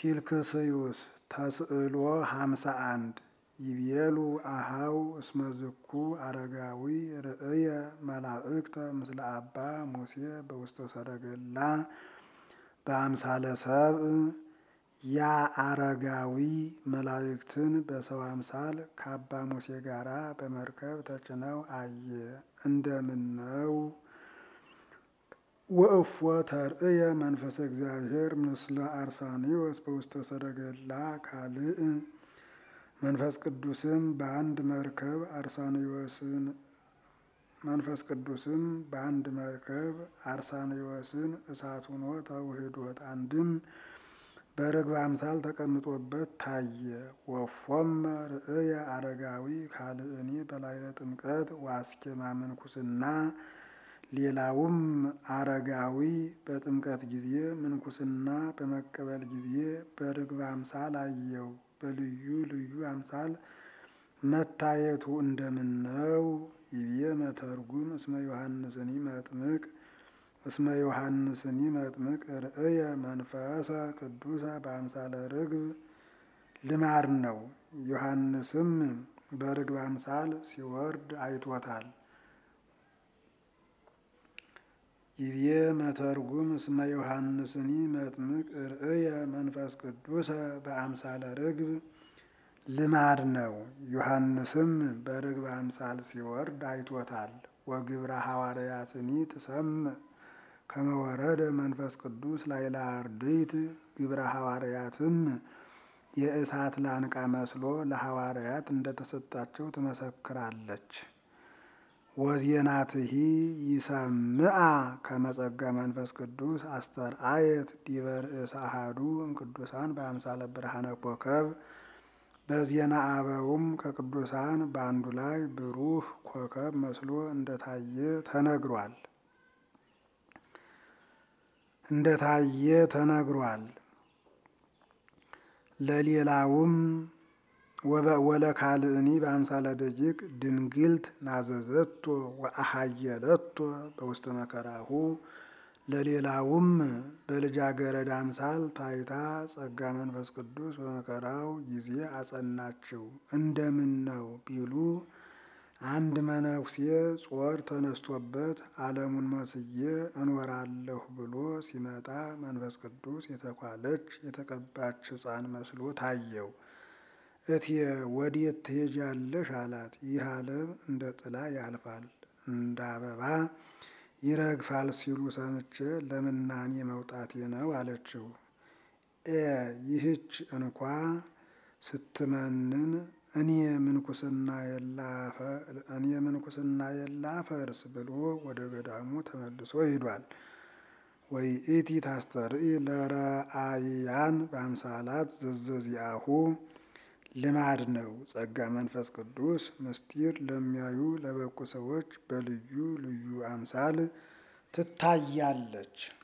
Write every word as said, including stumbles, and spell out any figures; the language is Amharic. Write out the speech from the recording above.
ፊልክስዩስ ተስዕሎ ሃምሳ አንድ ይቤሉ አሃው እስመ ዝኩ አረጋዊ ርእየ መላእክተ ምስለ አባ ሙሴ በውስተ ሰረገላ በአምሳለ ሰብእ። ያ አረጋዊ መላእክትን በሰው አምሳል ከአባ ሙሴ ጋራ በመርከብ ተጭነው አየ። እንደምነው ወእፎ ተርእየ መንፈሰ እግዚአብሔር ምስለ አርሳኒዎስ በውስተ ሰረገላ ካልእ። መንፈስ ቅዱስም በአንድ መርከብ አርሳኒዎስን መንፈስ ቅዱስም በአንድ መርከብ አርሳኒዎስን እሳት ሆኖ ተውህዶት አንድም በርግብ አምሳል ተቀምጦበት ታየ። ወፎም ርእየ አረጋዊ ካልእኒ በላዕለ ጥምቀት ወአስኬማ ምንኩስና። ሌላውም አረጋዊ በጥምቀት ጊዜ ምንኩስና በመቀበል ጊዜ በርግብ አምሳል አየው። በልዩ ልዩ አምሳል መታየቱ እንደምነው ይቤ መተርጉም እስመ ዮሐንስኒ መጥምቅ እስመ ዮሐንስኒ መጥምቅ ርእየ መንፈሰ ቅዱሰ በአምሳለ ርግብ ልማድ ነው። ዮሐንስም በርግብ አምሳል ሲወርድ አይቶታል። ይቤ መተርጉም እስመ ዮሐንስኒ መጥምቅ ርእየ መንፈስ ቅዱሰ በአምሳለ ርግብ ልማድ ነው። ዮሐንስም በርግብ አምሳል ሲወርድ አይቶታል። ወግብረ ሐዋርያትኒ ትሰምዕ ከመ ወረደ መንፈስ ቅዱስ ላዕለ አርድእት። ግብረ ሐዋርያትም የእሳት ላንቃ መስሎ ለሐዋርያት እንደተሰጣቸው ትመሰክራለች። ወዜናትሂ ይሰምዓ ከመ ጸጋ መንፈስ ቅዱስ አስተርአየት ዲበ ርእሰ አሐዱ እምቅዱሳን በአምሳለ ብርሃነ ኮከብ። በዜና አበውም ከቅዱሳን በአንዱ ላይ ብሩህ ኮከብ መስሎ እንደታየ ተነግሯል እንደታየ ተነግሯል። ለሌላውም ወለካልእኒ በአምሳለ ደቂቅ ድንግልት ናዘዘቶ ወአሃየለቶ በውስተ መከራሁ። ለሌላውም በልጃገረድ አምሳል ታይታ ጸጋ መንፈስ ቅዱስ በመከራው ጊዜ አጸናችው። እንደምን ነው ቢሉ አንድ መነኩሴ ጾር ተነስቶበት ዓለሙን መስዬ እኖራለሁ ብሎ ሲመጣ መንፈስ ቅዱስ የተኳለች የተቀባች ሕፃን መስሎ ታየው። እትየ ወዴት ትሄጃለሽ አላት። ይህ ዓለም እንደ ጥላ ያልፋል እንደ አበባ ይረግፋል ሲሉ ሰምቼ ለምናኔ መውጣቴ ነው አለችው። ኤ ይህች እንኳ ስትመንን እኔ ምንኩስና እኔ ምንኩስና የላፈርስ ብሎ ወደ ገዳሙ ተመልሶ ሄዷል። ወይእቲ ታስተርኢ ለረአይያን በአምሳላት ዘዘዚአሁ ልማድ ነው። ጸጋ መንፈስ ቅዱስ ምስጢር ለሚያዩ ለበቁ ሰዎች በልዩ ልዩ አምሳል ትታያለች።